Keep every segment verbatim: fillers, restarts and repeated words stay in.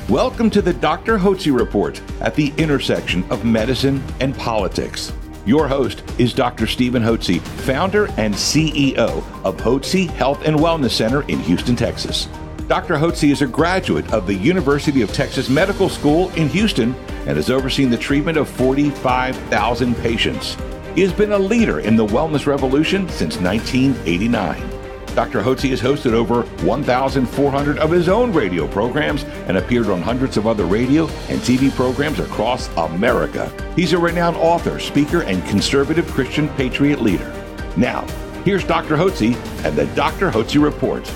Welcome to the Doctor Hotze Report at the intersection of medicine and politics. Your host is Doctor Stephen Hotze, founder and C E O of Hotze Health and Wellness Center in Houston, Texas. Doctor Hotze is a graduate of the University of Texas Medical School in Houston and has overseen the treatment of forty-five thousand patients. He has been a leader in the wellness revolution since nineteen eighty-nine. Doctor Hotze has hosted over one thousand four hundred of his own radio programs and appeared on hundreds of other radio and T V programs across America. He's a renowned author, speaker, and conservative Christian patriot leader. Now, here's Doctor Hotze and the Doctor Hotze Report.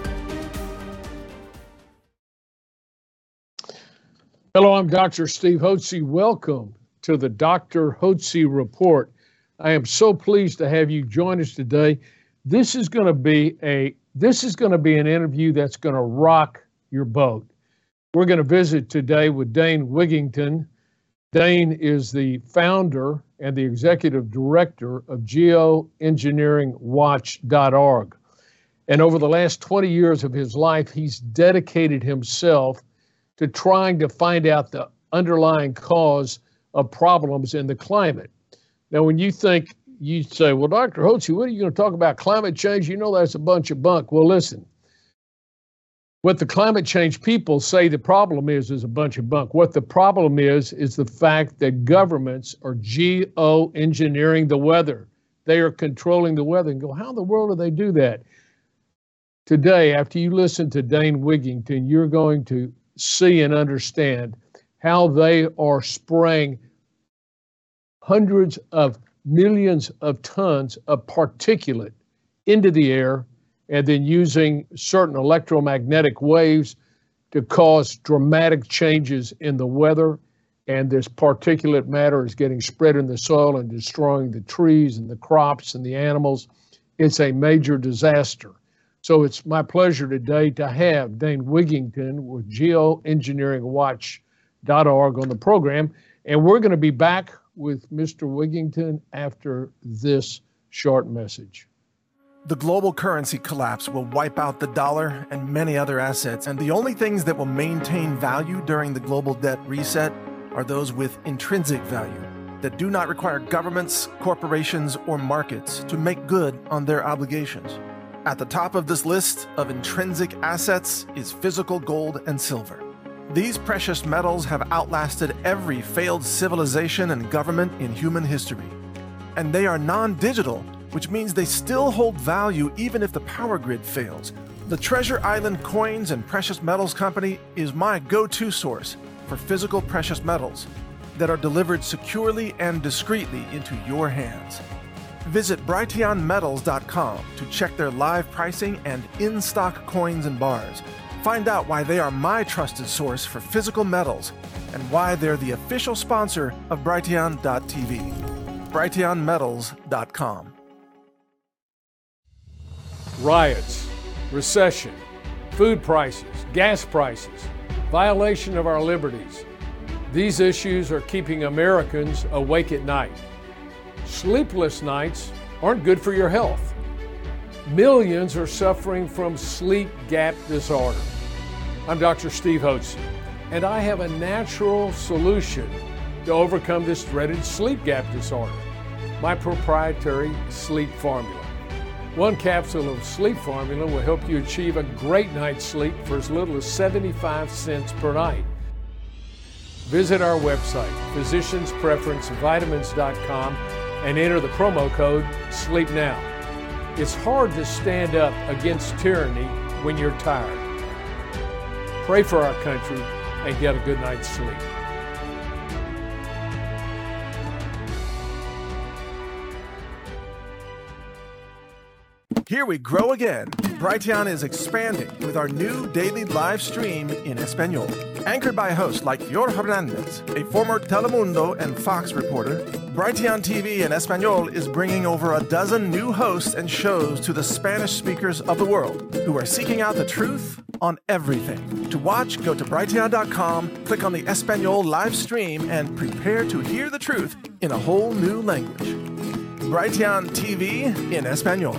Hello, I'm Doctor Steve Hotze. Welcome to the Doctor Hotze Report. I am so pleased to have you join us today. This is going to be a this is going to be an interview that's going to rock your boat. We're going to visit today with Dane Wigington. Dane is the founder and the executive director of geoengineering watch dot org. And over the last twenty years of his life, he's dedicated himself to trying to find out the underlying cause of problems in the climate. Now, when you think you say, well, Doctor Hotze, what are you going to talk about? Climate change? You know that's a bunch of bunk. Well, listen, what the climate change people say the problem is, is a bunch of bunk. What the problem is, is the fact that governments are geoengineering the weather. They are controlling the weather. And go, how in the world do they do that? Today, after you listen to Dane Wigington, you're going to see and understand how they are spraying hundreds of millions of tons of particulate into the air and then using certain electromagnetic waves to cause dramatic changes in the weather. And this particulate matter is getting spread in the soil and destroying the trees and the crops and the animals. It's a major disaster. So it's my pleasure today to have Dane Wigington with geoengineering watch dot org on the program. And we're going to be back with Mister Wigington after this short message. The global currency collapse will wipe out the dollar and many other assets, and the only things that will maintain value during the global debt reset are those with intrinsic value that do not require governments, corporations, or markets to make good on their obligations. At the top of this list of intrinsic assets is physical gold and silver. These precious metals have outlasted every failed civilization and government in human history. And they are non-digital, which means they still hold value even if the power grid fails. The Treasure Island Coins and Precious Metals Company is my go-to source for physical precious metals that are delivered securely and discreetly into your hands. Visit Brighteon Metals dot com to check their live pricing and in-stock coins and bars. Find out why they are my trusted source for physical metals and why they're the official sponsor of Brighteon dot T V. Brighteon Metals dot com. Riots, recession, food prices, gas prices, violation of our liberties. These issues are keeping Americans awake at night. Sleepless nights aren't good for your health. Millions are suffering from sleep gap disorder. I'm Doctor Steve Hotze, and I have a natural solution to overcome this dreaded sleep gap disorder, my proprietary sleep formula. One capsule of sleep formula will help you achieve a great night's sleep for as little as seventy-five cents per night. Visit our website, physicians preference vitamins dot com, and enter the promo code SLEEPNOW. It's hard to stand up against tyranny when you're tired. Pray for our country and get a good night's sleep. Here we grow again. Brighteon is expanding with our new daily live stream in Espanol. Anchored by hosts like Yor Hernandez, a former Telemundo and Fox reporter, Brighteon T V in Espanol is bringing over a dozen new hosts and shows to the Spanish speakers of the world who are seeking out the truth on everything. To watch, go to Brighteon dot com, click on the Espanol live stream, and prepare to hear the truth in a whole new language. Brighteon T V in Espanol.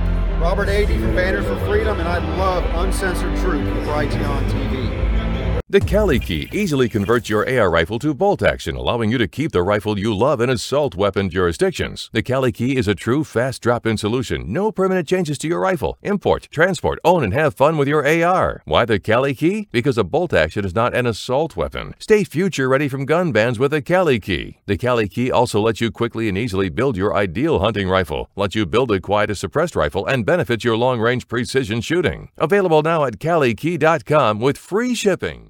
Robert Agee from Banners for Freedom, and I love uncensored truth with Brighteon T V. The Cali Key easily converts your A R rifle to bolt action, allowing you to keep the rifle you love in assault weapon jurisdictions. The Cali Key is a true fast drop-in solution. No permanent changes to your rifle. Import, transport, own, and have fun with your A R. Why the Cali Key? Because a bolt action is not an assault weapon. Stay future ready from gun bans with the Cali Key. The Cali Key also lets you quickly and easily build your ideal hunting rifle, lets you build a quiet as suppressed rifle, and benefits your long-range precision shooting. Available now at cali key dot com with free shipping.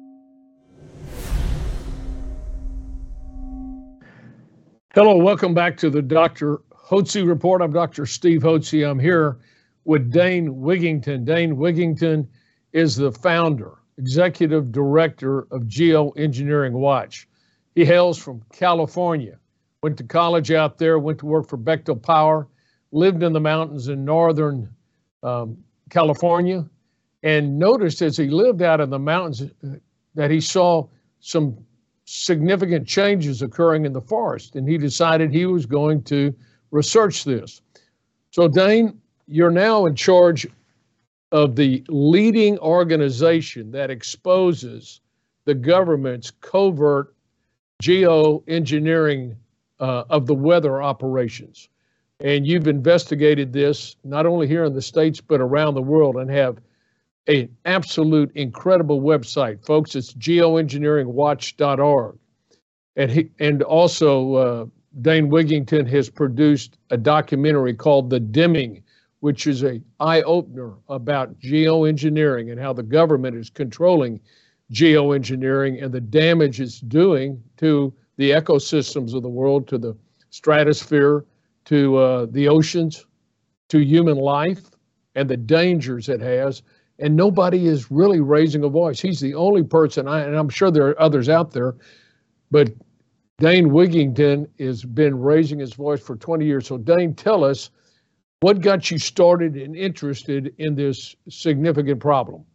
Hello, welcome back to the Doctor Hotze Report. I'm Doctor Steve Hotze. I'm here with Dane Wigington. Dane Wigington is the founder, executive director of Geoengineering Watch. He hails from California, went to college out there, went to work for Bechtel Power, lived in the mountains in northern um, California, and noticed as he lived out in the mountains that he saw some significant changes occurring in the forest, and he decided he was going to research this. So Dane, you're now in charge of the leading organization that exposes the government's covert geoengineering uh, of the weather operations. And you've investigated this not only here in the States, but around the world, and have an absolute incredible website, folks. It's geoengineering watch dot org. And he, and also uh, Dane Wigington has produced a documentary called The Dimming, which is an eye-opener about geoengineering and how the government is controlling geoengineering and the damage it's doing to the ecosystems of the world, to the stratosphere, to uh, the oceans, to human life, and the dangers it has. And nobody is really raising a voice. He's the only person, I, and I'm sure there are others out there, but Dane Wigington has been raising his voice for twenty years. So Dane, tell us, what got you started and interested in this significant problem?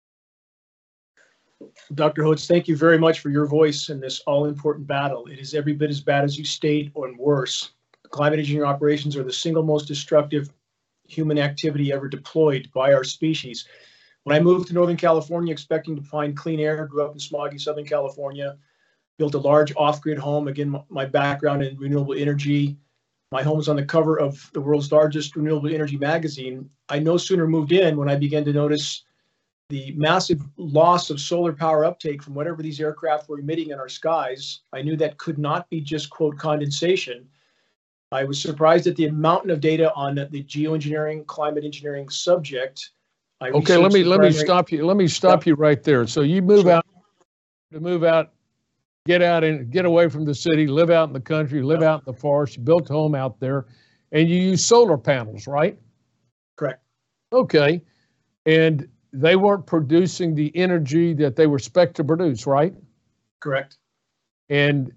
Doctor Hotze, thank you very much for your voice in this all-important battle. It is every bit as bad as you state, or worse. Climate engineering operations are the single most destructive human activity ever deployed by our species. When I moved to Northern California expecting to find clean air, grew up in smoggy Southern California, built a large off-grid home. Again, my background in renewable energy. My home is on the cover of the world's largest renewable energy magazine. I no sooner moved in when I began to notice the massive loss of solar power uptake from whatever these aircraft were emitting in our skies. I knew that could not be just, quote, condensation. I was surprised at the mountain of data on the geoengineering, climate engineering subject. I okay, let me let primary... me stop you. Let me stop yep. you right there. So you move sure. out to move out, get out and get away from the city, live out in the country, live yep. out in the forest. You built a home out there, and you use solar panels, right? Correct. Okay, and they weren't producing the energy that they were expected to produce, right? Correct. And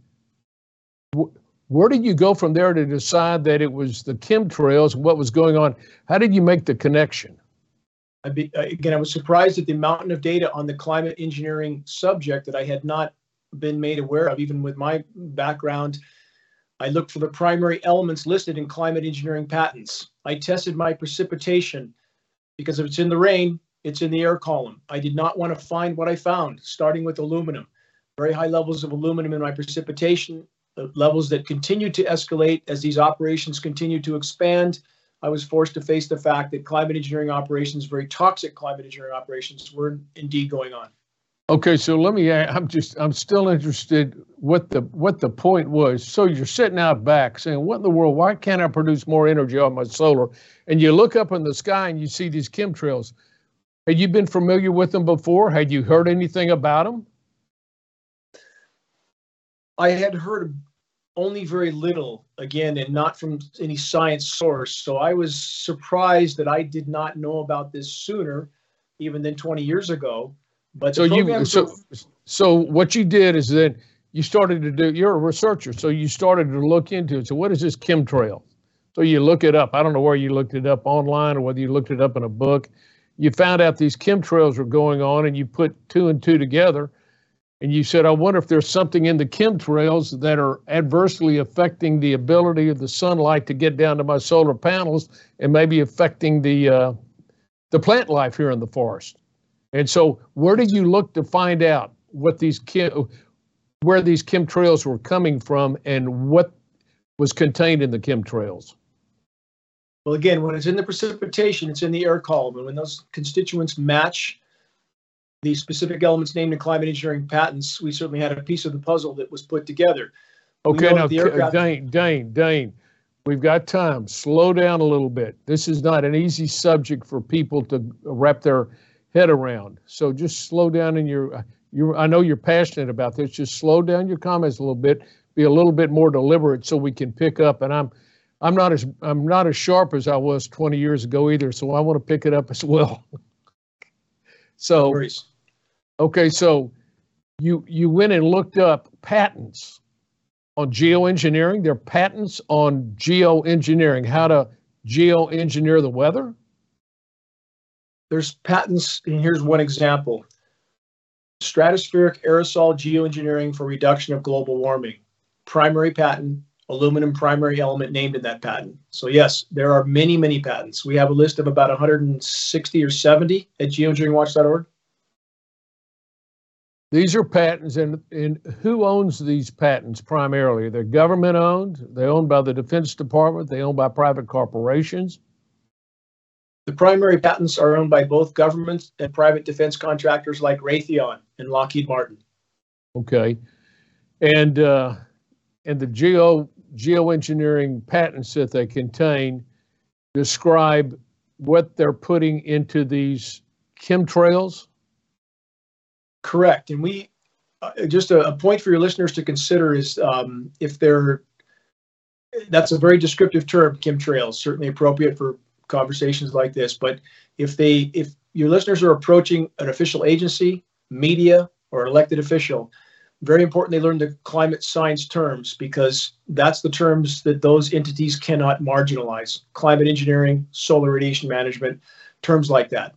w- where did you go from there to decide that it was the chemtrails and what was going on? How did you make the connection? I be, again, I was surprised at the mountain of data on the climate engineering subject that I had not been made aware of, even with my background. I looked for the primary elements listed in climate engineering patents. I tested my precipitation because if it's in the rain, it's in the air column. I did not want to find what I found, starting with aluminum. Very high levels of aluminum in my precipitation, levels that continue to escalate as these operations continue to expand. I was forced to face the fact that climate engineering operations, very toxic climate engineering operations, were indeed going on. Okay, so let me, I'm just, I'm still interested what the, what the point was. So you're sitting out back saying, what in the world, why can't I produce more energy on my solar? And you look up in the sky and you see these chemtrails. Had you been familiar with them before? Had you heard anything about them? I had heard only very little, again, and not from any science source. So I was surprised that I did not know about this sooner, even than twenty years ago. But so you, so, so what you did is that you started to do, you're a researcher, so you started to look into it. So what is this chemtrail? So you look it up. I don't know where you looked it up, online or whether you looked it up in a book. You found out these chemtrails were going on and you put two and two together. And you said, I wonder if there's something in the chemtrails that are adversely affecting the ability of the sunlight to get down to my solar panels and maybe affecting the uh, the plant life here in the forest. And so where did you look to find out what these chem, where these chemtrails were coming from and what was contained in the chemtrails? Well, again, when it's in the precipitation, it's in the air column. And when those constituents match the specific elements named in climate engineering patents, we certainly had a piece of the puzzle that was put together. Okay, now, Dane, Dane, Dane, we've got time. Slow down a little bit. This is not an easy subject for people to wrap their head around. So just slow down in your, your, I know you're passionate about this. Just slow down your comments a little bit. Be a little bit more deliberate so we can pick up. And I'm, I'm not as, I'm not as sharp as I was twenty years ago either. So I want to pick it up as well. So, no worries. Okay, so you you went and looked up patents on geoengineering. There are patents on geoengineering, how to geoengineer the weather? There's patents, and here's one example. Stratospheric aerosol geoengineering for reduction of global warming. Primary patent, aluminum primary element named in that patent. So yes, there are many, many patents. We have a list of about one hundred sixty or seventy at geoengineering watch dot org. These are patents, and, and who owns these patents primarily? They're government owned, they're owned by the Defense Department, they're owned by private corporations. The primary patents are owned by both government and private defense contractors like Raytheon and Lockheed Martin. Okay, and uh, and the geo geoengineering patents that they contain describe what they're putting into these chemtrails? Correct. And we, uh, just a, a point for your listeners to consider is um, if they're, that's a very descriptive term, chemtrails, certainly appropriate for conversations like this. But if they, if your listeners are approaching an official agency, media, or elected official, very important they learn the climate science terms, because that's the terms that those entities cannot marginalize. Climate engineering, solar radiation management, terms like that.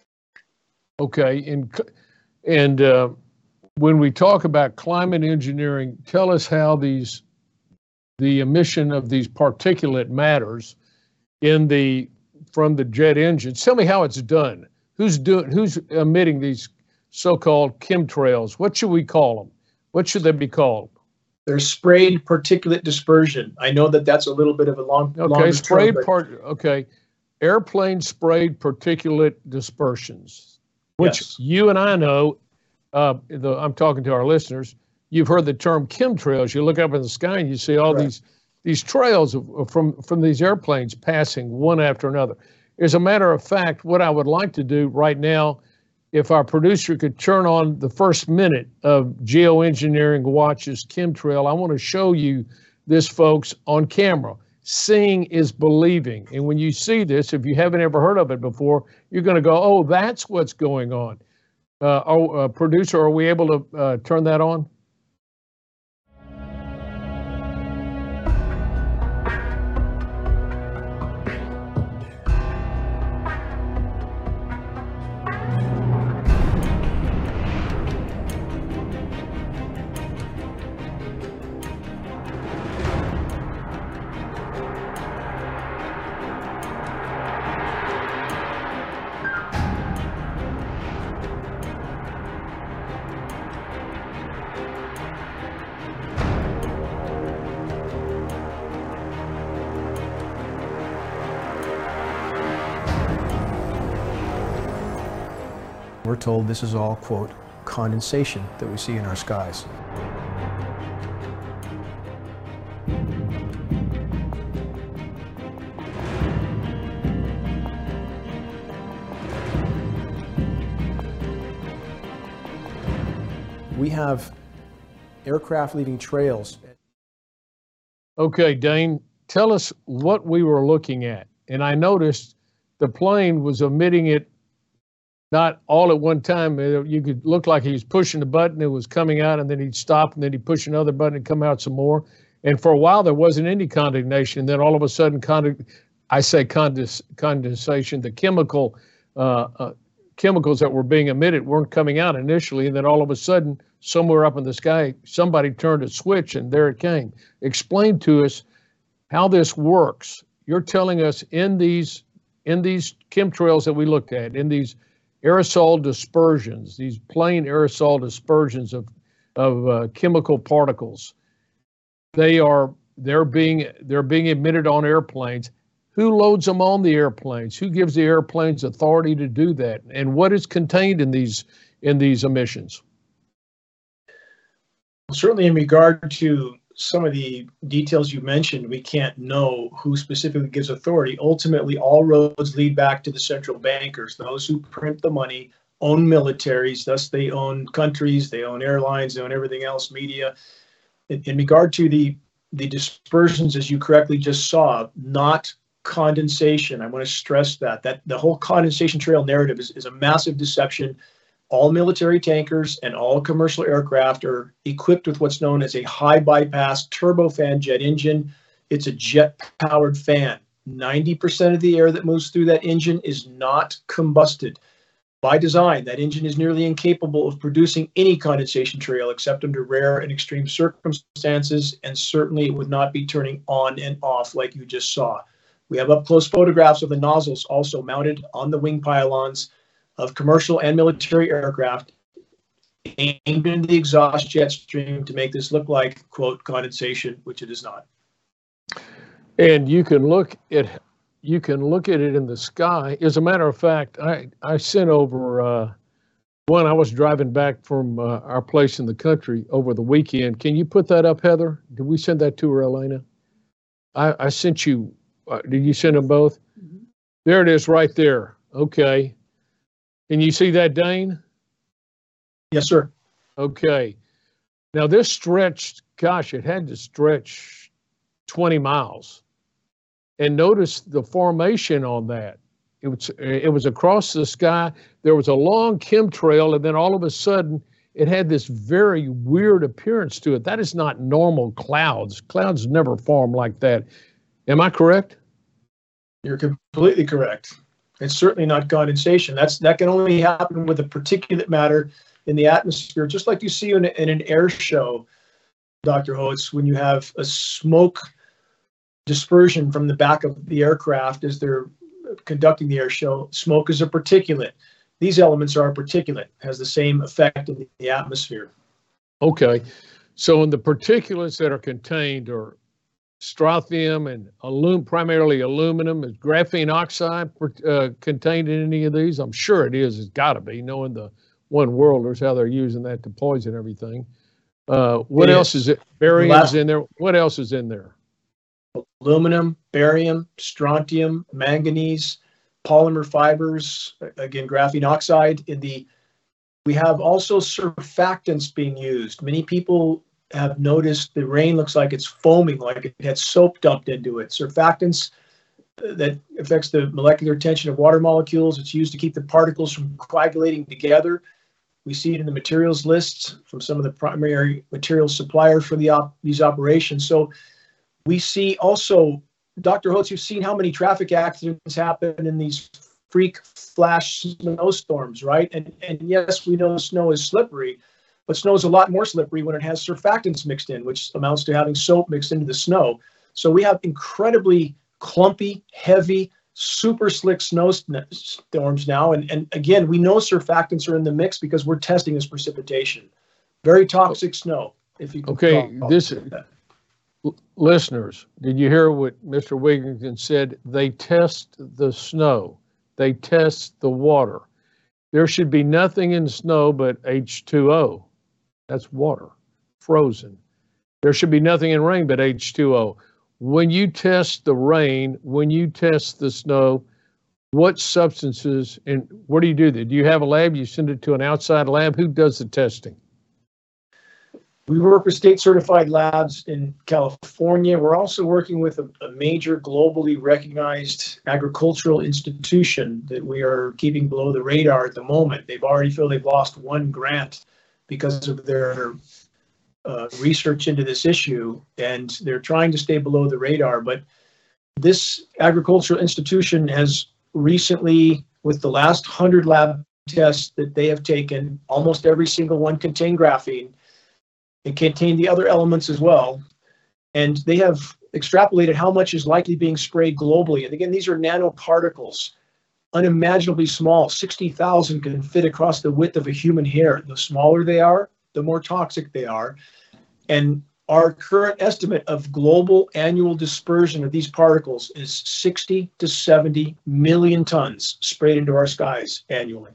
Okay. And And uh, when we talk about climate engineering, tell us how these, the emission of these particulate matters in the, from the jet engines. Tell me how it's done. Who's doing, who's emitting these so-called chemtrails? What should we call them? What should they be called? They're sprayed particulate dispersion. I know that that's a little bit of a long. Okay, sprayed part. Okay, airplane sprayed particulate dispersions. Which yes. You and I know, uh, the, I'm talking to our listeners, you've heard the term chemtrails. You look up in the sky and you see all right. these these trails of, of, from, from these airplanes passing one after another. As a matter of fact, what I would like to do right now, if our producer could turn on the first minute of Geoengineering Watch's chemtrail, I want to show you this, folks, on camera. Seeing is believing. And when you see this, if you haven't ever heard of it before, you're going to go, oh, that's what's going on. Uh, oh, uh, producer, are we able to uh, turn that on? We're told this is all, quote, condensation that we see in our skies. We have aircraft leaving trails. Okay, Dane, tell us what we were looking at. And I noticed the plane was emitting it not all at one time. You could look like he was pushing the button, it was coming out, and then he'd stop, and then he'd push another button and come out some more. And for a while, there wasn't any condensation. And then all of a sudden, condi- I say condens- condensation, the chemical uh, uh, chemicals that were being emitted weren't coming out initially. And then all of a sudden, somewhere up in the sky, somebody turned a switch, and there it came. Explain to us how this works. You're telling us in these in these chemtrails that we looked at, in these aerosol dispersions, these plain aerosol dispersions of, of uh, chemical particles. They are, they're being, they're being emitted on airplanes. Who loads them on the airplanes? Who gives the airplanes authority to do that? And what is contained in these, in these emissions? Certainly in regard to some of the details you mentioned, we can't know who specifically gives authority. Ultimately, all roads lead back to the central bankers, those who print the money, own militaries, thus they own countries, they own airlines, they own everything else, media. In, in regard to the, the dispersions, as you correctly just saw, not condensation. I want to stress that, that the whole condensation trail narrative is, is a massive deception. All military tankers and all commercial aircraft are equipped with what's known as a high bypass turbofan jet engine. It's a jet-powered fan. ninety percent of the air that moves through that engine is not combusted. By design, that engine is nearly incapable of producing any condensation trail except under rare and extreme circumstances, and certainly it would not be turning on and off like you just saw. We have up-close photographs of the nozzles also mounted on the wing pylons of commercial and military aircraft aimed into the exhaust jet stream to make this look like, quote, condensation, which it is not. And you can look at you can look at it in the sky. As a matter of fact, I, I sent over uh, one. I was driving back from uh, our place in the country over the weekend. Can you put that up, Heather? Did we send that to her, Elena? I, I sent you, uh, did you send them both? Mm-hmm. There it is right there. Okay. Can you see that, Dane? Yes, sir. Okay. Now this stretched, gosh, it had to stretch twenty miles. And notice the formation on that. It was, it was across the sky. There was a long chemtrail, and then all of a sudden, it had this very weird appearance to it. That is not normal clouds. Clouds never form like that. Am I correct? You're completely correct. It's certainly not condensation. That's that can only happen with a particulate matter in the atmosphere, just like you see in, a, in an air show, Doctor Holtz, when you have a smoke dispersion from the back of the aircraft as they're conducting the air show. Smoke is a particulate. These elements are a particulate, has the same effect in the atmosphere. Okay, so in the particulates that are contained are strontium and alum, primarily aluminum. Is graphene oxide uh, contained in any of these? I'm sure it is. It's got to be, knowing the one-worlders, how they're using that to poison everything. Uh, what it else is, is it? Barium's in there. What else is in there? Aluminum, barium, strontium, manganese, polymer fibers, again, graphene oxide. In the, we have also surfactants being used. Many people have noticed the rain looks like it's foaming, like it had soap dumped into it. Surfactants that affects the molecular tension of water molecules. It's used to keep the particles from coagulating together. We see it in the materials lists from some of the primary materials suppliers for the op these operations. So we see also, Doctor Holtz, you've seen how many traffic accidents happen in these freak flash snowstorms, right? And, and yes, we know snow is slippery, but snow is a lot more slippery when it has surfactants mixed in, which amounts to having soap mixed into the snow. So we have incredibly clumpy, heavy, super slick snowstorms now. And, and again, we know surfactants are in the mix because we're testing this precipitation. Very toxic snow. If you can okay, this is listeners, did you hear what Mister Wigington said? They test the snow. They test the water. There should be nothing in snow but H two O. That's water, frozen. There should be nothing in rain but H two O. When you test the rain, when you test the snow, what substances, and where do you do that? Do you have a lab? You send it to an outside lab? Who does the testing? We work with state certified labs in California. We're also working with a, a major globally recognized agricultural institution that we are keeping below the radar at the moment. They've already feel they've lost one grant because of their uh, research into this issue, and they're trying to stay below the radar. But this agricultural institution has recently, with the last one hundred lab tests that they have taken, almost every single one contained graphene. It contained the other elements as well. And they have extrapolated how much is likely being sprayed globally. And again, these are nanoparticles. unimaginably small. sixty thousand can fit across the width of a human hair. The smaller they are, the more toxic they are. And our current estimate of global annual dispersion of these particles is sixty to seventy million tons sprayed into our skies annually.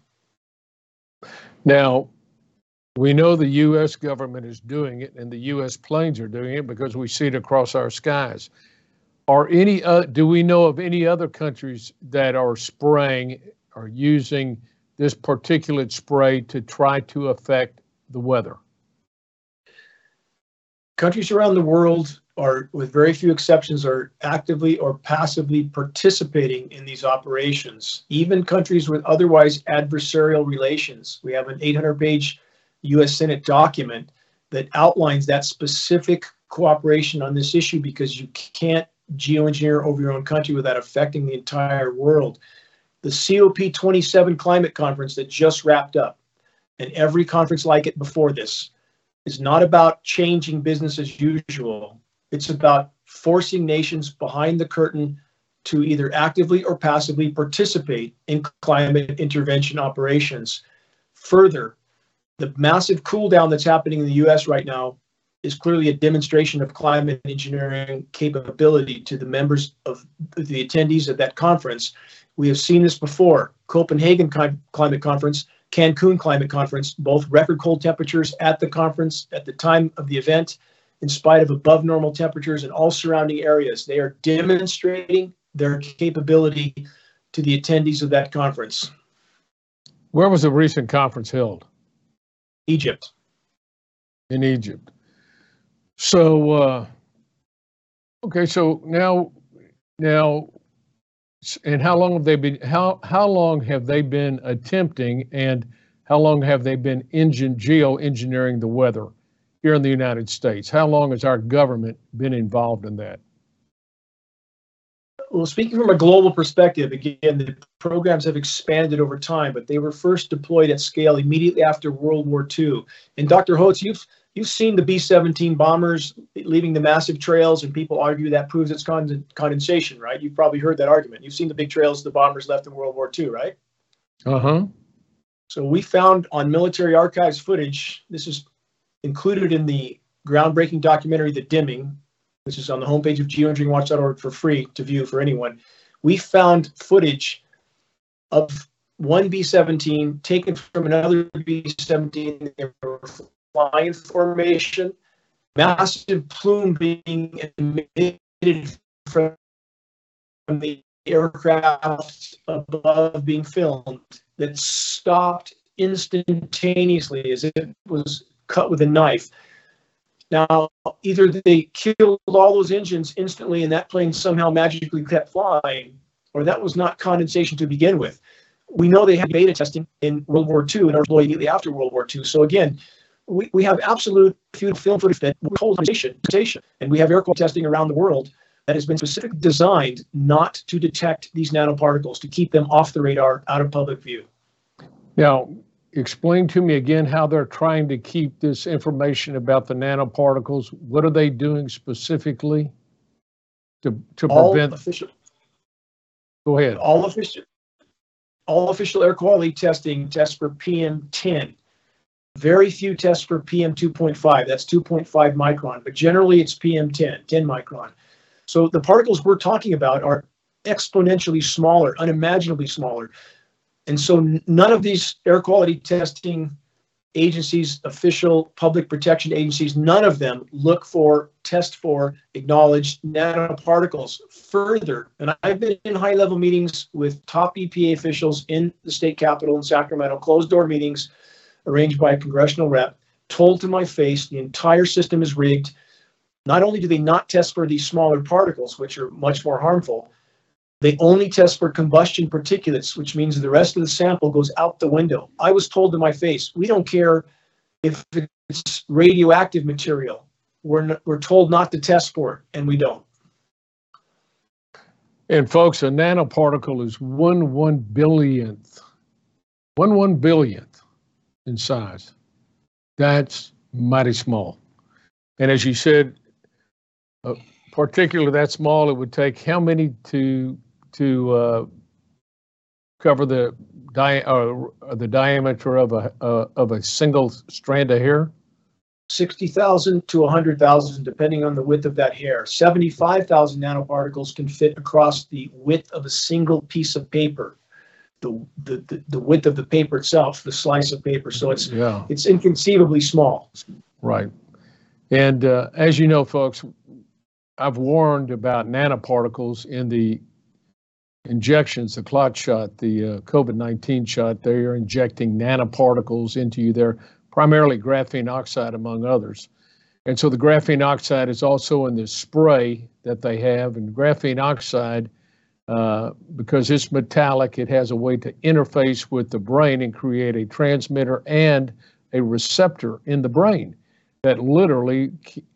Now, we know the U S government is doing it and the U S planes are doing it because we see it across our skies. Are any, uh, do we know of any other countries that are spraying or using this particulate spray to try to affect the weather? Countries around the world are, with very few exceptions, are actively or passively participating in these operations. Even countries with otherwise adversarial relations. We have an eight hundred page U S Senate document that outlines that specific cooperation on this issue, because you can't geoengineer over your own country without affecting the entire world. The C O P twenty-seven climate conference that just wrapped up, and every conference like it before this, is not about changing business as usual. It's about forcing nations behind the curtain to either actively or passively participate in climate intervention operations. Further, the massive cool down that's happening in the U S right now is clearly a demonstration of climate engineering capability to the members of the attendees of that conference. We have seen this before. Copenhagen Climate Conference, Cancun Climate Conference, both record cold temperatures at the conference at the time of the event, in spite of above normal temperatures in all surrounding areas. They are demonstrating their capability to the attendees of that conference. Where was the recent conference held? Egypt. In Egypt. So, uh, okay, so now, now, and how long have they been, how, how long have they been attempting, and how long have they been engine, geoengineering the weather here in the United States? How long has our government been involved in that? Well, speaking from a global perspective, again, the programs have expanded over time, but they were first deployed at scale immediately after World War Two. And Doctor Hotz, you've You've seen the B seventeen bombers leaving the massive trails, and people argue that proves its con condensation, right? You've probably heard that argument. You've seen the big trails the bombers left in World War Two, right? Uh-huh. So we found on military archives footage, this is included in the groundbreaking documentary, The Dimming, which is on the homepage of geoengineering watch dot org for free to view for anyone. We found footage of one B seventeen taken from another B seventeen. Flying formation, massive plume being emitted from the aircraft above being filmed that stopped instantaneously as if it was cut with a knife. Now, either they killed all those engines instantly and that plane somehow magically kept flying, or that was not condensation to begin with. We know they had beta testing in World War Two and deployed immediately after World War Two. So again, We, we have absolute film footage that we hold condensation, and we have air quality testing around the world that has been specifically designed not to detect these nanoparticles, to keep them off the radar, out of public view. Now, explain to me again how they're trying to keep this information about the nanoparticles. What are they doing specifically to, to prevent? All official, Go ahead. All official, all official air quality testing tests for P M ten. Very few tests for P M two point five. That's two point five micron, but generally it's P M ten, ten micron. So the particles we're talking about are exponentially smaller, unimaginably smaller. And so none of these air quality testing agencies, official public protection agencies, none of them look for, test for, acknowledge nanoparticles further. And I've been in high-level meetings with top E P A officials in the state capitol in Sacramento, closed-door meetings, arranged by a congressional rep, told to my face the entire system is rigged. Not only do they not test for these smaller particles, which are much more harmful, they only test for combustion particulates, which means the rest of the sample goes out the window. I was told to my face, we don't care if it's radioactive material. We're, not, we're told not to test for it, and we don't. And folks, a nanoparticle is one one billionth, one one billionth in size. That's mighty small. And as you said, uh, particularly that small, it would take how many to to uh, cover the di- uh, the diameter of a uh, of a single strand of hair? sixty thousand to one hundred thousand, depending on the width of that hair. seventy-five thousand nanoparticles can fit across the width of a single piece of paper. The, the, the, the width of the paper itself, the slice of paper. So it's yeah. it's inconceivably small. Right. And uh, as you know, folks, I've warned about nanoparticles in the injections, the clot shot, the uh, COVID nineteen shot. They are injecting nanoparticles into you. They're primarily graphene oxide, among others. And so the graphene oxide is also in the spray that they have. And graphene oxide, uh, because it's metallic, it has a way to interface with the brain and create a transmitter and a receptor in the brain that literally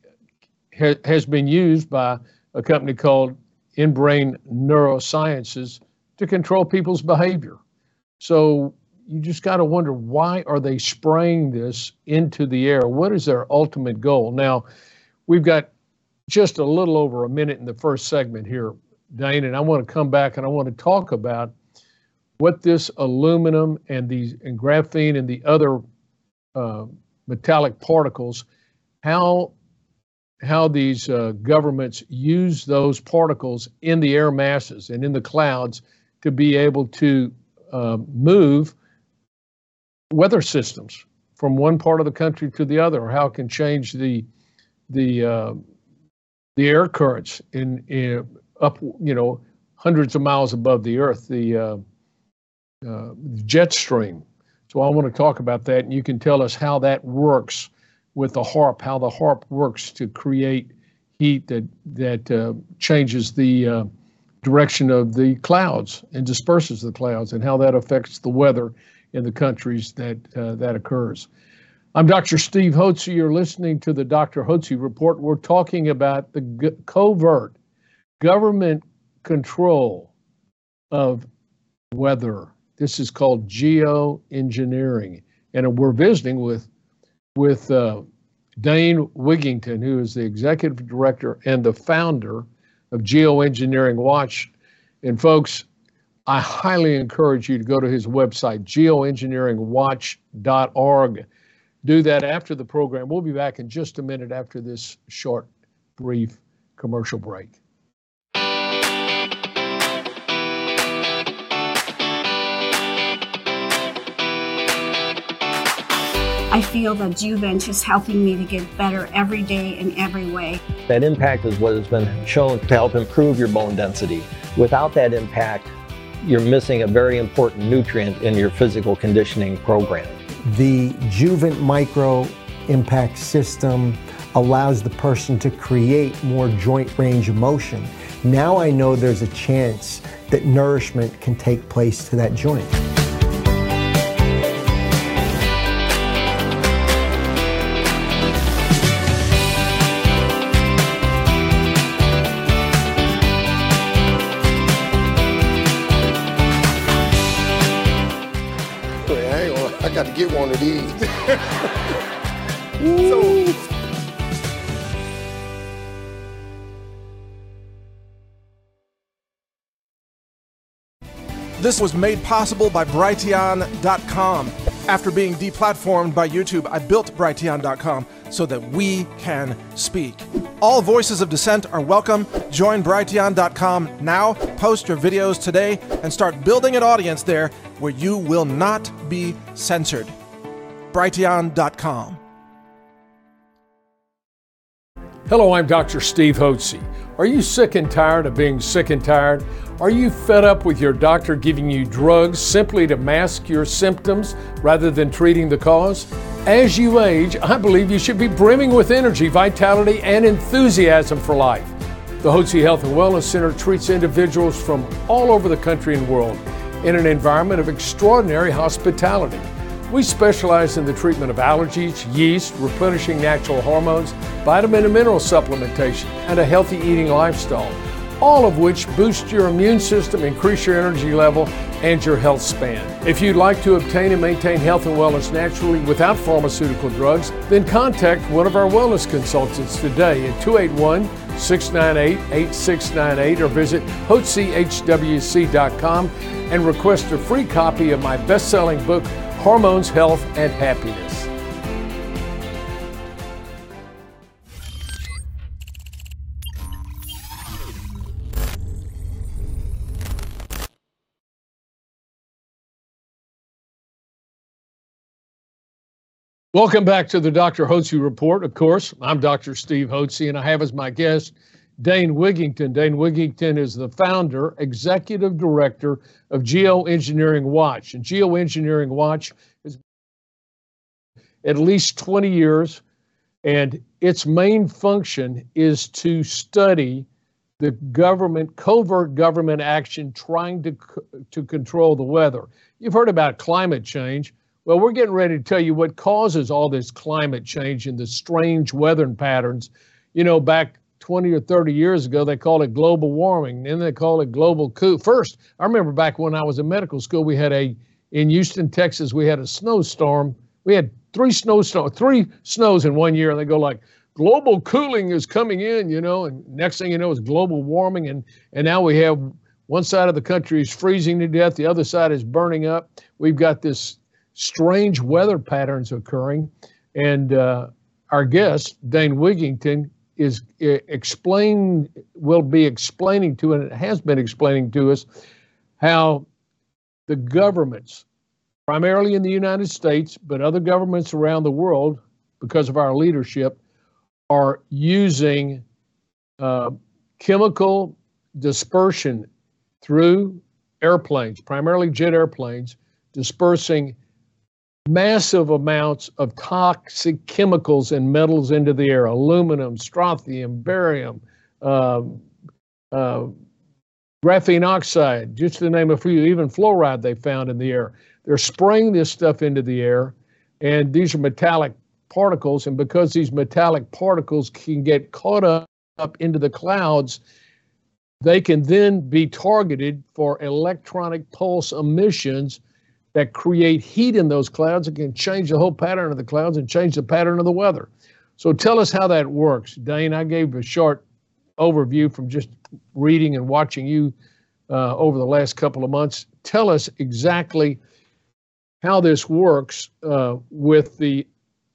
ha- has been used by a company called InBrain Neurosciences to control people's behavior. So you just got to wonder, why are they spraying this into the air? What is their ultimate goal? Now, we've got just a little over a minute in the first segment here, Dane, and I want to come back and I want to talk about what this aluminum and these and graphene and the other uh, metallic particles, how how these uh, governments use those particles in the air masses and in the clouds to be able to uh, move weather systems from one part of the country to the other, or how it can change the the uh, the air currents in, in up, you know, hundreds of miles above the earth, the uh, uh, jet stream. So I want to talk about that, and you can tell us how that works with the HAARP, how the HAARP works to create heat that that uh, changes the uh, direction of the clouds and disperses the clouds, and how that affects the weather in the countries that uh, that occurs. I'm Doctor Steve Hotze. You're listening to the Doctor Hotze Report. We're talking about the g- covert government control of weather. This is called geoengineering, and we're visiting with with uh, Dane Wigington, who is the executive director and the founder of Geoengineering Watch. And folks, I highly encourage you to go to his website, geoengineering watch dot org. Do that after the program. We'll be back in just a minute after this short, brief commercial break. I feel that Juvent is helping me to get better every day in every way. That impact is what has been shown to help improve your bone density. Without that impact, you're missing a very important nutrient in your physical conditioning program. The Juvent Micro Impact System allows the person to create more joint range of motion. Now I know there's a chance that nourishment can take place to that joint. I got to get one of these. So, this was made possible by Brighteon dot com. After being deplatformed by YouTube, I built Brighteon dot com so that we can speak. All voices of dissent are welcome. Join Brighteon dot com now, post your videos today, and start building an audience there where you will not be censored. Brighteon dot com. Hello, I'm Doctor Steve Hotze. Are you sick and tired of being sick and tired? Are you fed up with your doctor giving you drugs simply to mask your symptoms rather than treating the cause? As you age, I believe you should be brimming with energy, vitality, and enthusiasm for life. The Hotze Health and Wellness Center treats individuals from all over the country and world in an environment of extraordinary hospitality. We specialize in the treatment of allergies, yeast, replenishing natural hormones, vitamin and mineral supplementation, and a healthy eating lifestyle, all of which boost your immune system, increase your energy level, and your health span. If you'd like to obtain and maintain health and wellness naturally without pharmaceutical drugs, then contact one of our wellness consultants today at two eight one, six nine eight, eight six nine eight or visit hotze h w c dot com and request a free copy of my best-selling book, Hormones, Health, and Happiness. Welcome back to the Doctor Hotze Report. Of course, I'm Doctor Steve Hotze, and I have as my guest Dane Wigington. Dane Wigington is the founder, executive director of Geoengineering Watch. And Geoengineering Watch is at least twenty years, and its main function is to study the government, covert government action trying to, to control the weather. You've heard about climate change. Well, we're getting ready to tell you what causes all this climate change and the strange weather patterns. You know, back twenty or thirty years ago, they called it global warming. Then they called it global coup. First, I remember back when I was in medical school, we had a, in Houston, Texas, we had a snowstorm. We had three snowstorms, three snows in one year, and they go like, global cooling is coming in, you know, and next thing you know is global warming. And, and now we have one side of the country is freezing to death. The other side is burning up. We've got this strange weather patterns occurring, and uh, our guest Dane Wigington is uh, explain will be explaining to, and it has been explaining to us, how the governments, primarily in the United States, but other governments around the world, because of our leadership, are using uh, chemical dispersion through airplanes, primarily jet airplanes, dispersing massive amounts of toxic chemicals and metals into the air: aluminum, strontium, barium, uh, uh, graphene oxide, just to name a few, even fluoride they found in the air. They're spraying this stuff into the air, and these are metallic particles, and because these metallic particles can get caught up, up into the clouds, they can then be targeted for electronic pulse emissions that create heat in those clouds and can change the whole pattern of the clouds and change the pattern of the weather. So tell us how that works. Dane, I gave a short overview from just reading and watching you uh, over the last couple of months. Tell us exactly how this works uh, with the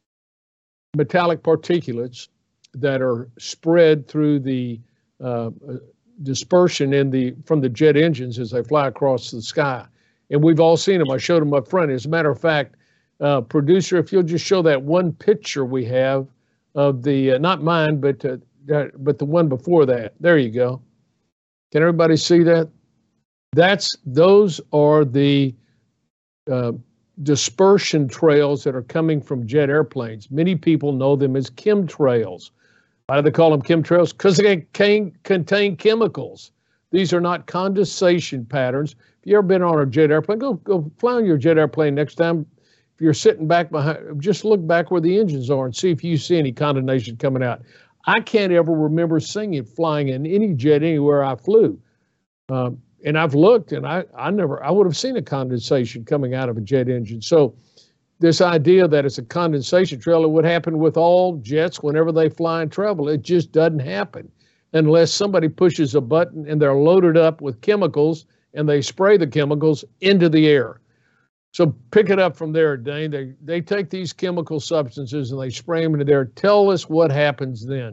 metallic particulates that are spread through the uh, dispersion in the from the jet engines as they fly across the sky. And we've all seen them. I showed them up front. As a matter of fact, uh, producer, if you'll just show that one picture we have of the, uh, not mine, but uh, uh, but the one before that. There you go. Can everybody see that? That's those are the uh, dispersion trails that are coming from jet airplanes. Many people know them as chemtrails. Why do they call them chemtrails? Because they can contain chemicals. These are not condensation patterns. If you've ever been on a jet airplane, go go fly on your jet airplane next time. If you're sitting back behind, just look back where the engines are and see if you see any condensation coming out. I can't ever remember seeing it flying in any jet anywhere I flew. Um, and I've looked, and I, I never, I would have seen a condensation coming out of a jet engine. So this idea that it's a condensation trail, it would happen with all jets whenever they fly and travel. It just doesn't happen unless somebody pushes a button and they're loaded up with chemicals and they spray the chemicals into the air. So pick it up from there, Dane. They, they take these chemical substances and they spray them into there. Tell us what happens then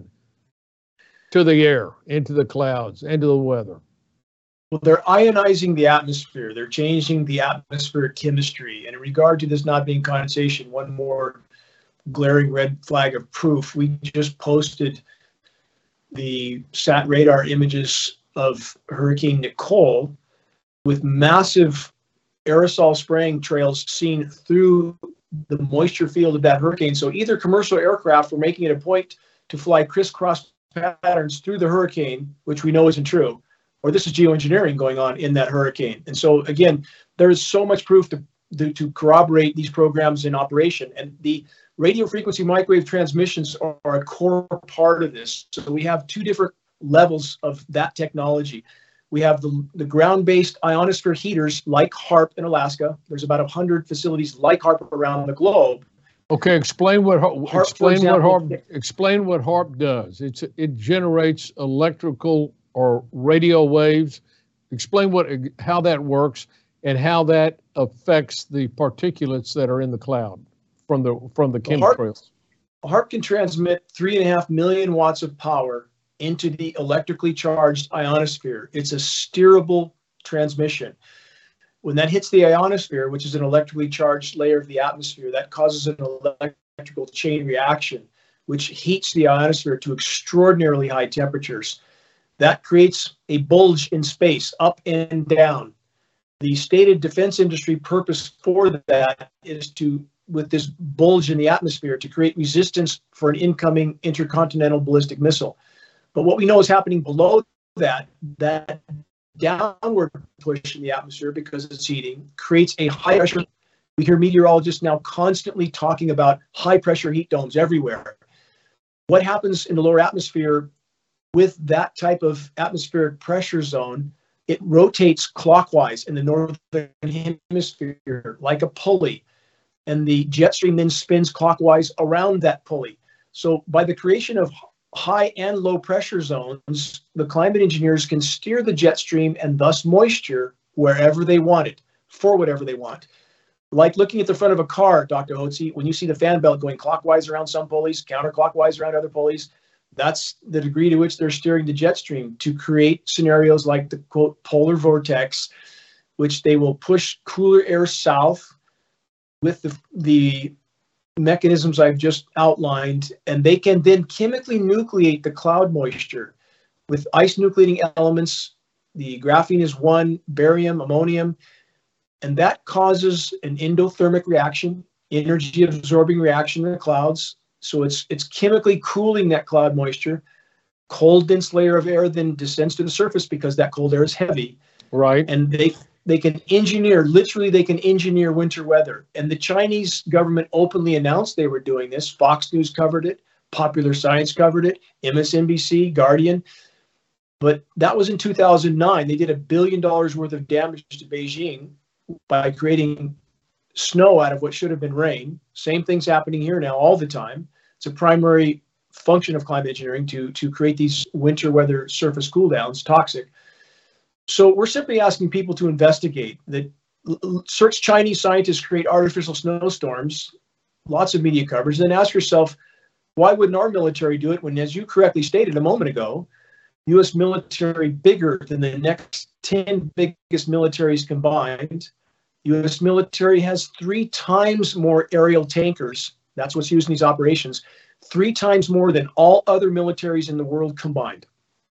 to the air, into the clouds, into the weather. Well, they're ionizing the atmosphere. They're changing the atmospheric chemistry. And in regard to this not being condensation, one more glaring red flag of proof. We just posted the sat radar images of Hurricane Nicole with massive aerosol spraying trails seen through the moisture field of that hurricane. So either commercial aircraft were making it a point to fly crisscross patterns through the hurricane, which we know isn't true, or this is geoengineering going on in that hurricane. And so again, there is so much proof to, to, to corroborate these programs in operation. And the radio frequency microwave transmissions are, are a core part of this. So we have two different levels of that technology. We have the, the ground-based ionosphere heaters like HAARP in Alaska. There's about one hundred facilities like HAARP around the globe. Okay, explain what HAARP, explain what HAARP, explain what HAARP does. It's it generates electrical or radio waves. Explain what how that works and how that affects the particulates that are in the cloud from the from the chemtrails. HAARP can transmit three and a half million watts of power into the electrically charged ionosphere. It's a steerable transmission. When that hits the ionosphere, which is an electrically charged layer of the atmosphere, that causes an electrical chain reaction, which heats the ionosphere to extraordinarily high temperatures. That creates a bulge in space, up and down. The stated defense industry purpose for that is to, with this bulge in the atmosphere, to create resistance for an incoming intercontinental ballistic missile. But what we know is happening below that, that downward push in the atmosphere, because it's heating, creates a high pressure. We hear meteorologists now constantly talking about high pressure heat domes everywhere. What happens in the lower atmosphere with that type of atmospheric pressure zone? It rotates clockwise in the northern hemisphere like a pulley, and the jet stream then spins clockwise around that pulley. So by the creation of high and low pressure zones, the climate engineers can steer the jet stream and thus moisture wherever they want it, for whatever they want. Like looking at the front of a car, Doctor Hotze, when you see the fan belt going clockwise around some pulleys, counterclockwise around other pulleys, that's the degree to which they're steering the jet stream to create scenarios like the, quote, polar vortex, which they will push cooler air south with the, the mechanisms I've just outlined, and they can then chemically nucleate the cloud moisture with ice nucleating elements. The graphene is one, barium, ammonium, and that causes an endothermic reaction, energy absorbing reaction in the clouds. So it's it's chemically cooling that cloud moisture. Cold, dense layer of air then descends to the surface because that cold air is heavy. Right. And they they can engineer, literally they can engineer winter weather. And the Chinese government openly announced they were doing this. Fox News covered it, Popular Science covered it, M S N B C, Guardian. But that was in two thousand nine. They did a billion dollars worth of damage to Beijing by creating snow out of what should have been rain. Same thing's happening here now all the time. It's a primary function of climate engineering to, to create these winter weather surface cool downs, toxic. So we're simply asking people to investigate that. Search Chinese scientists create artificial snowstorms, lots of media coverage, then ask yourself, why wouldn't our military do it when, as you correctly stated a moment ago, U S military bigger than the next ten biggest militaries combined? U S military has three times more aerial tankers. That's what's used in these operations. Three times more than all other militaries in the world combined.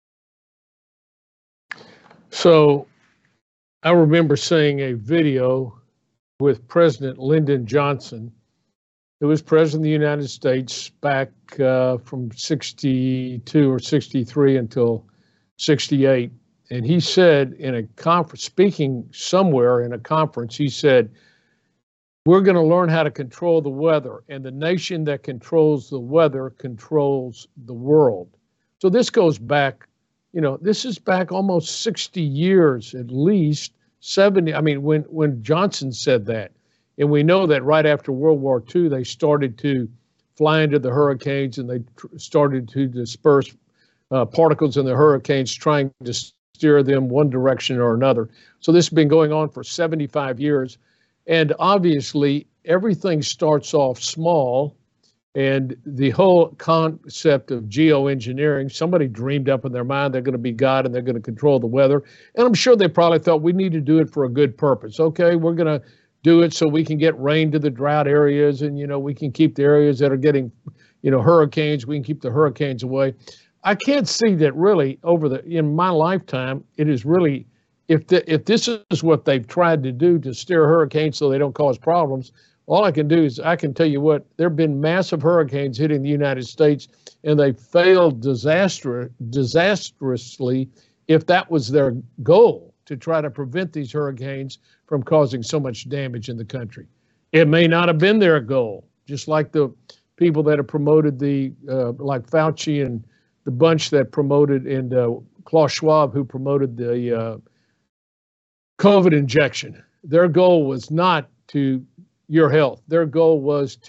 So I remember seeing a video with President Lyndon Johnson, who was president of the United States back uh, from sixty-two or sixty-three until sixty-eight. And he said in a conference, speaking somewhere in a conference, he said, we're going to learn how to control the weather, and the nation that controls the weather controls the world. So this goes back, you know, this is back almost sixty years, at least seventy. I mean, when, when Johnson said that, and we know that right after World War Two, they started to fly into the hurricanes, and they tr- started to disperse uh, particles in the hurricanes, trying to steer them one direction or another. So this has been going on for seventy-five years. And obviously, everything starts off small, and the whole concept of geoengineering, somebody dreamed up in their mind they're going to be God and they're going to control the weather. And I'm sure they probably thought we need to do it for a good purpose. Okay, we're going to do it so we can get rain to the drought areas, and, you know, we can keep the areas that are getting, you know, hurricanes, we can keep the hurricanes away. I can't see that really over the, in my lifetime, it is really, if the, if this is what they've tried to do to steer hurricanes so they don't cause problems, all I can do is I can tell you what, there have been massive hurricanes hitting the United States, and they failed disaster, disastrously if that was their goal, to try to prevent these hurricanes from causing so much damage in the country. It may not have been their goal, just like the people that have promoted the, uh, like Fauci and the bunch that promoted, and uh, Klaus Schwab, who promoted the uh, COVID injection. Their goal was not to your health. Their goal was to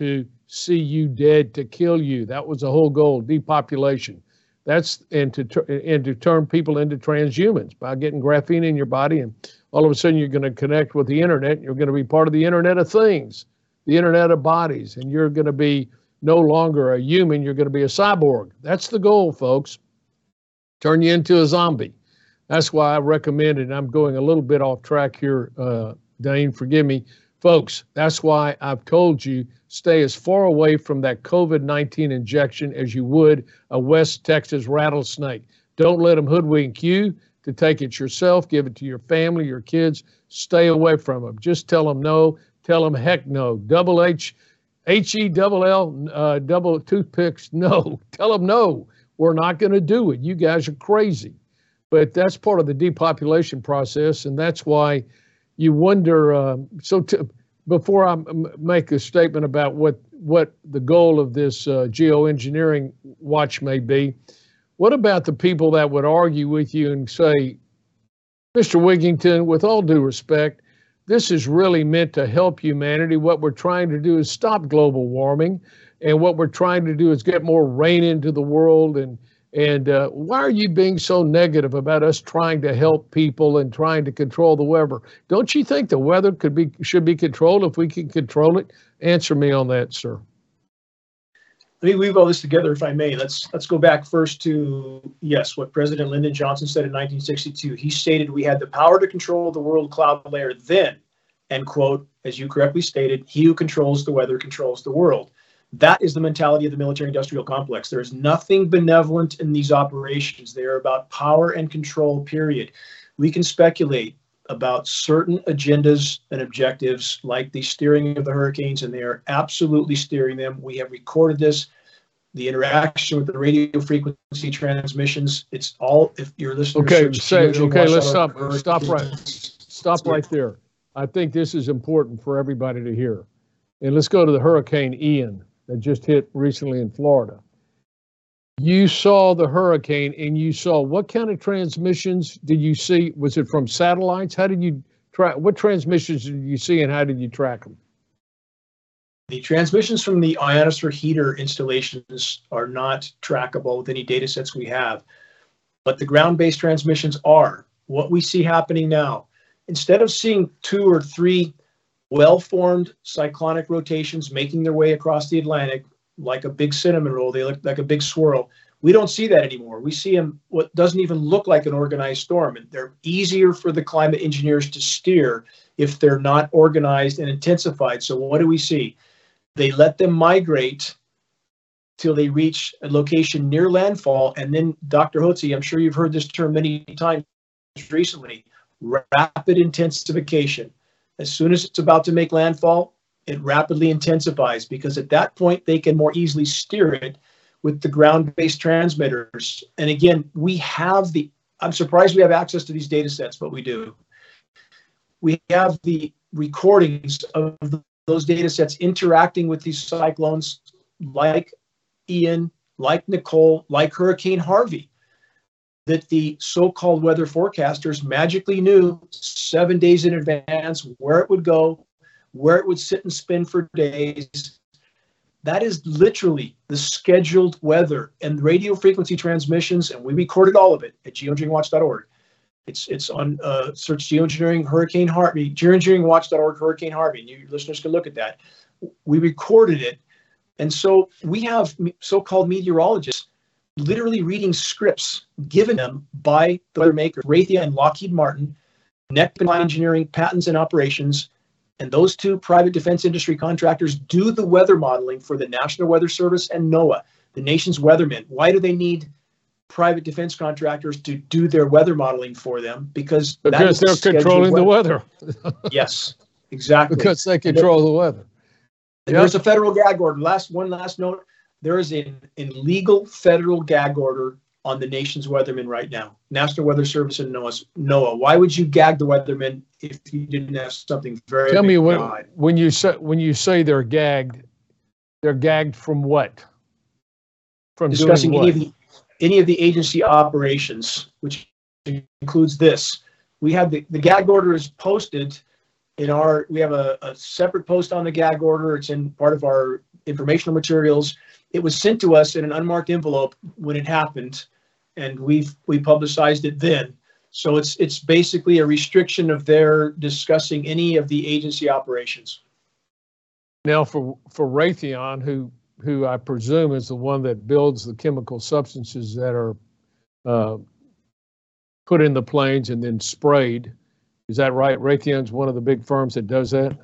see you dead to kill you. That was the whole goal, depopulation. That's and to and to turn people into transhumans by getting graphene in your body, and all of a sudden you're going to connect with the internet. You're going to be part of the Internet of Things, the Internet of Bodies, and you're going to be no longer a human. You're going to be a cyborg. That's the goal, folks. Turn you into a zombie. That's why I recommended. I'm going a little bit off track here, uh, Dane. Forgive me, folks. That's why I've told you stay as far away from that COVID nineteen injection as you would a West Texas rattlesnake. Don't let them hoodwink you to take it yourself. Give it to your family, your kids. Stay away from them. Just tell them no. Tell them heck no. Double H, H E double L, uh, double toothpicks, no. Tell them no. We're not going to do it. You guys are crazy. But that's part of the depopulation process, and that's why you wonder. Uh, so to, before I m- make a statement about what, what the goal of this uh, geoengineering watch may be, what about the people that would argue with you and say, Mister Wigington, with all due respect, this is really meant to help humanity. What we're trying to do is stop global warming, and what we're trying to do is get more rain into the world. And and uh, why are you being so negative about us trying to help people and trying to control the weather? Don't you think the weather could be should be controlled if we can control it? Answer me on that, sir. Let me weave all this together, if I may. Let's let's go back first to, yes, what President Lyndon Johnson said in nineteen sixty-two. He stated we had the power to control the world cloud layer then, and quote, as you correctly stated, he who controls the weather controls the world. That is the mentality of the military-industrial complex. There is nothing benevolent in these operations. They are about power and control, period. We can speculate about certain agendas and objectives like the steering of the hurricanes, and they are absolutely steering them. We have recorded this, the interaction with the radio frequency transmissions. It's all, if you're listening. Okay, say, okay, let's stop, stop right, stop right there. I think this is important for everybody to hear. And let's go to the Hurricane Ian that just hit recently in Florida. You saw the hurricane and you saw what kind of transmissions did you see? Was it from satellites? How did you track? What transmissions did you see and how did you track them? The transmissions from the ionosphere heater installations are not trackable with any data sets we have, but the ground-based transmissions are. What we see happening now, instead of seeing two or three well-formed cyclonic rotations making their way across the Atlantic like a big cinnamon roll, they look like a big swirl. We don't see that anymore. We see them what doesn't even look like an organized storm. And they're easier for the climate engineers to steer if they're not organized and intensified. So what do we see? They let them migrate till they reach a location near landfall. And then, Doctor Hotze, I'm sure you've heard this term many times recently, rapid intensification. As soon as it's about to make landfall, it rapidly intensifies because at that point they can more easily steer it with the ground-based transmitters. And again, we have the, I'm surprised we have access to these data sets, but we do. We have the recordings of those data sets interacting with these cyclones like Ian, like Nicole, like Hurricane Harvey, that the so-called weather forecasters magically knew seven days in advance where it would go, where it would sit and spin for days. That is literally the scheduled weather and radio frequency transmissions, and we recorded all of it at geoengineering watch dot org. It's it's on uh, search Geoengineering Hurricane Harvey, geoengineering watch dot org Hurricane Harvey, and your listeners can look at that. We recorded it, and so we have so-called meteorologists literally reading scripts given them by the weather makers, Raytheon and Lockheed Martin, N E C Engineering, Patents and Operations, and those two private defense industry contractors do the weather modeling for the National Weather Service and NOAA, the nation's weathermen. Why do they need private defense contractors to do their weather modeling for them? Because, because they're controlling weather. the weather. Yes, exactly. Because they control the weather. Yep. There's a federal gag order. Last one last note. There is an illegal federal gag order on the nation's weathermen right now. National Weather Service and NOAA. Why would you gag the weathermen if you didn't have something very Tell me when, behind? when you say when you say they're gagged, they're gagged from what? From discussing doing any what? of the any of the agency operations, which includes this. We have the, the gag order is posted in our, we have a, a separate post on the gag order. It's in part of our informational materials. It was sent to us in an unmarked envelope when it happened, and we we publicized it then. So it's it's basically a restriction of their discussing any of the agency operations. Now, for for Raytheon, who who I presume is the one that builds the chemical substances that are uh, put in the planes and then sprayed, is that right? Raytheon's one of the big firms that does that?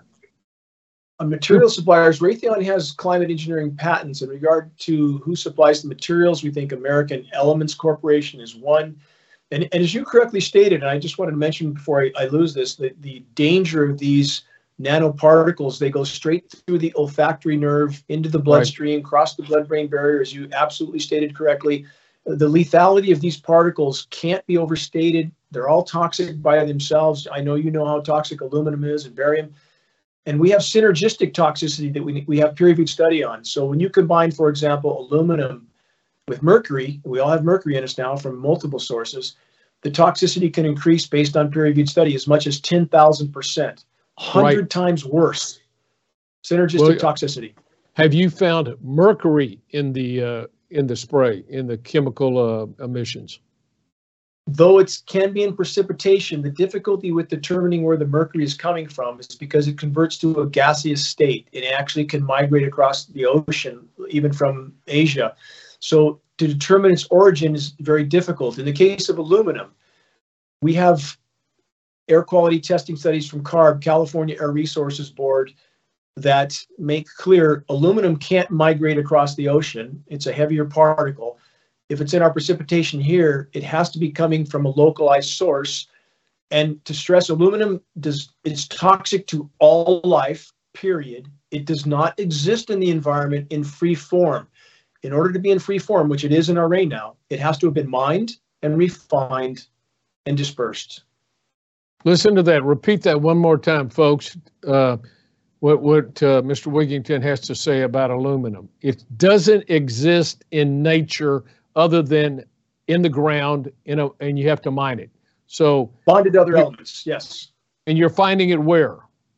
On material suppliers, Raytheon has climate engineering patents. In regard to who supplies the materials, we think American Elements Corporation is one. And, and as you correctly stated, and I just wanted to mention before I, I lose this, the, the danger of these nanoparticles, they go straight through the olfactory nerve into the bloodstream, right, cross the blood-brain barrier, as you absolutely stated correctly. The lethality of these particles can't be overstated. They're all toxic by themselves. I know you know how toxic aluminum is and barium. And we have synergistic toxicity that we, we have peer-reviewed study on. So when you combine, for example, aluminum with mercury, we all have mercury in us now from multiple sources, the toxicity can increase based on peer-reviewed study as much as ten thousand percent, one hundred right. times worse. Synergistic well, toxicity. Have you found mercury in the uh, in the spray, in the chemical uh, emissions? Though it can be in precipitation, the difficulty with determining where the mercury is coming from is because it converts to a gaseous state. It actually can migrate across the ocean, even from Asia. So to determine its origin is very difficult. In the case of aluminum, we have air quality testing studies from CARB, California Air Resources Board, that make clear aluminum can't migrate across the ocean. It's a heavier particle. If it's in our precipitation here, it has to be coming from a localized source. And to stress, aluminum does it's toxic to all life, period. It does not exist in the environment in free form. In order to be in free form, which it is in our rain now, it has to have been mined and refined and dispersed. Listen to that. Repeat that one more time, folks. Uh, what what uh, Mister Wigington has to say about aluminum. It doesn't exist in nature other than in the ground, in a, and you have to mine it. So bonded to other elements, yes. And you're finding it where?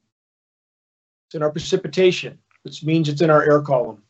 It's in our precipitation, which means it's in our air column.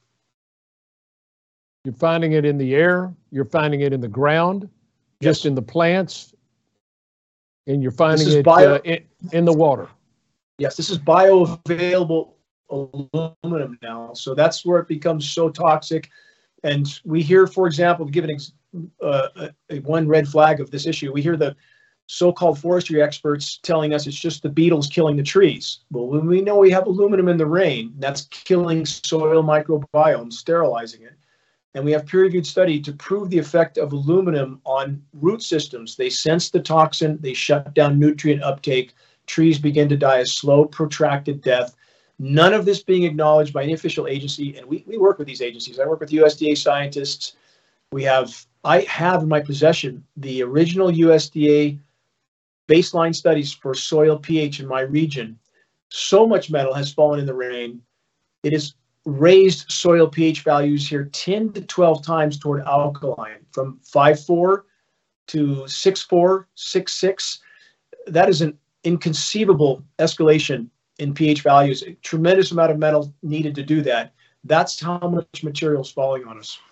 You're finding it in the air, you're finding it in the ground, yes, just in the plants, and you're finding it bio- uh, in, in the water. Yes, this is bioavailable aluminum now. So that's where it becomes so toxic. And we hear, for example, to give an ex- uh, a, a one red flag of this issue, we hear the so-called forestry experts telling us it's just the beetles killing the trees. Well, when we know we have aluminum in the rain, that's killing soil microbiome, sterilizing it. And we have peer-reviewed study to prove the effect of aluminum on root systems. They sense the toxin, they shut down nutrient uptake, trees begin to die a slow, protracted death. None of this being acknowledged by any official agency, and we, we work with these agencies. I work with U S D A scientists. We have, I have in my possession the original U S D A baseline studies for soil pH in my region. So much metal has fallen in the rain. It has raised soil pH values here ten to twelve times toward alkaline, from five point four to six point four, six point six. That is an inconceivable escalation in pH values, a tremendous amount of metal needed to do that. That's how much material is falling on us.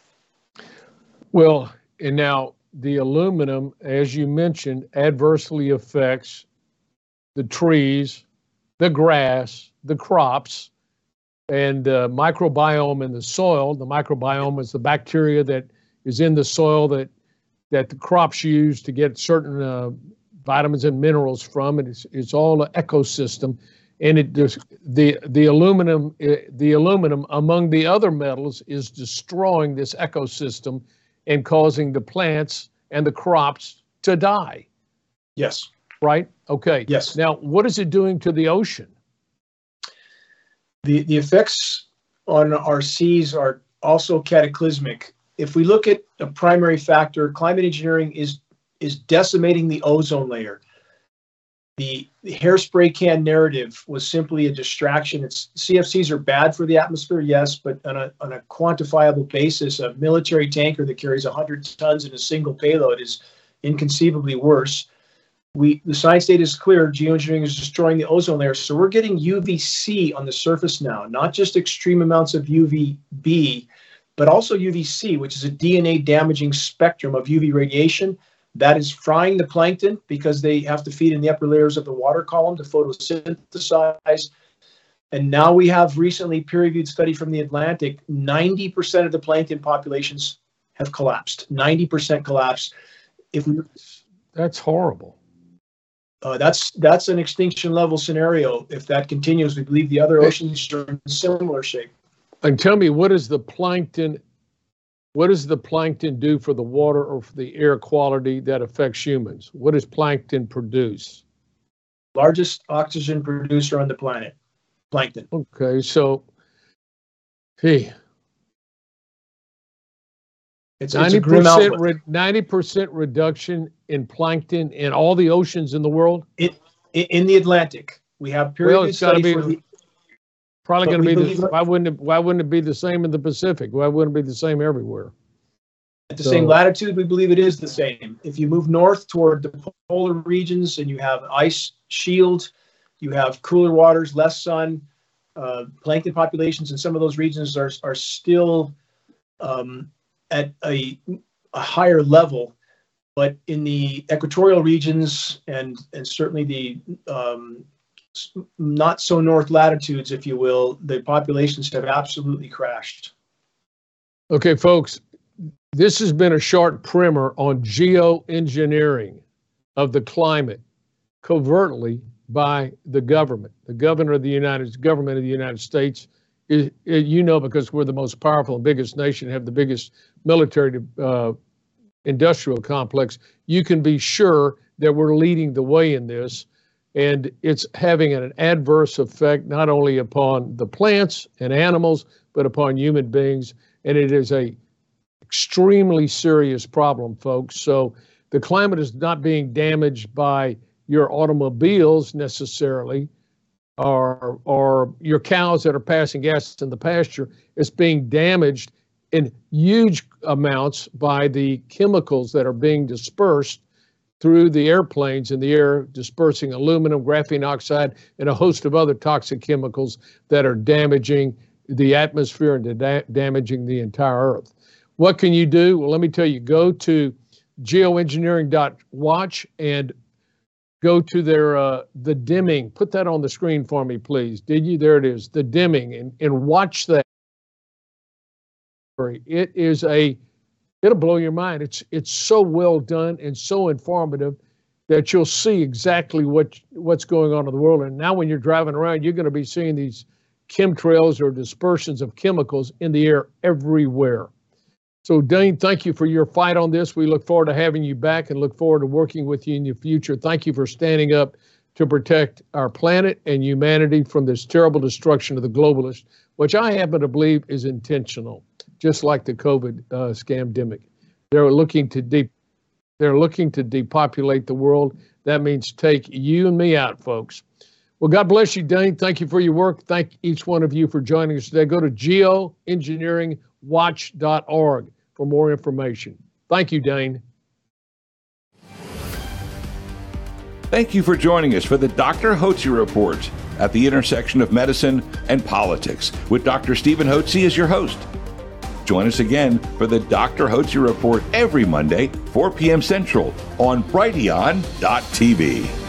Well, and now the aluminum, as you mentioned, adversely affects the trees, the grass, the crops, and uh, microbiome in the soil. The microbiome is the bacteria that is in the soil that that the crops use to get certain uh, vitamins and minerals from. And it's, it's all an ecosystem. And it does, the the aluminum the aluminum among the other metals is destroying this ecosystem and causing the plants and the crops to die. Yes. Right? Okay. Yes. Now, what is it doing to the ocean? The the effects on our seas are also cataclysmic. If we look at a primary factor, climate engineering is is decimating the ozone layer. The, the hairspray can narrative was simply a distraction. It's C F Cs are bad for the atmosphere, yes, but on a on a quantifiable basis, a military tanker that carries one hundred tons in a single payload is inconceivably worse. we the science data is clear. Geoengineering is destroying the ozone layer. So we're getting U V C on the surface now, not just extreme amounts of U V B, but also U V C, which is a D N A damaging spectrum of U V radiation that is frying the plankton because they have to feed in the upper layers of the water column to photosynthesize. And now we have recently peer-reviewed study from the Atlantic, ninety percent of the plankton populations have collapsed, ninety percent collapse. If we, That's horrible. Uh, that's that's an extinction level scenario. If that continues, we believe the other oceans are in similar shape. And tell me, what does the plankton, what does the plankton do for the water or for the air quality that affects humans? What does plankton produce? Largest oxygen producer on the planet, plankton. Okay, so, hey, it's, it's a grim outlook. Re- ninety percent reduction in plankton in all the oceans in the world? In, in, in the Atlantic. We have period well, study be, for the... Probably going to be the, why wouldn't it, why wouldn't it be the same in the Pacific? Why wouldn't it be the same everywhere? At the so, same latitude, we believe it is the same. If you move north toward the polar regions and you have ice shield, you have cooler waters, less sun, uh, plankton populations in some of those regions are are still um, at a, a higher level. But in the equatorial regions and and certainly the um, not so north latitudes, if you will, the populations have absolutely crashed. Okay, folks, this has been a short primer on geoengineering of the climate covertly by the government. The governor of the United government of the United States is, you know, because we're the most powerful and biggest nation, have the biggest military uh, industrial complex. You can be sure that we're leading the way in this. And it's having an adverse effect not only upon the plants and animals, but upon human beings. And it is a extremely serious problem, folks. So the climate is not being damaged by your automobiles necessarily, or, or your cows that are passing gas in the pasture. It's being damaged in huge amounts by the chemicals that are being dispersed through the airplanes in the air, dispersing aluminum, graphene oxide, and a host of other toxic chemicals that are damaging the atmosphere and da- damaging the entire Earth. What can you do? Well, let me tell you, go to geoengineering dot watch and go to their, uh, the dimming. Put that on the screen for me, please. Did you? There it is, the dimming, and, and watch that. It is a It'll blow your mind. It's it's so well done and so informative that you'll see exactly what what's going on in the world. And now when you're driving around, you're going to be seeing these chemtrails or dispersions of chemicals in the air everywhere. So Dane, thank you for your fight on this. We look forward to having you back and look forward to working with you in the future. Thank you for standing up to protect our planet and humanity from this terrible destruction of the globalists, which I happen to believe is intentional. Just like the COVID uh, scamdemic. They're looking to de- they're looking to depopulate the world. That means take you and me out, folks. Well, God bless you, Dane. Thank you for your work. Thank each one of you for joining us today. Go to geoengineering watch dot org for more information. Thank you, Dane. Thank you for joining us for the Doctor Hotze Report at the intersection of medicine and politics with Doctor Stephen Hotze as your host. Join us again for the Doctor Hotze Report every Monday, four p.m. Central on Brighteon dot T V.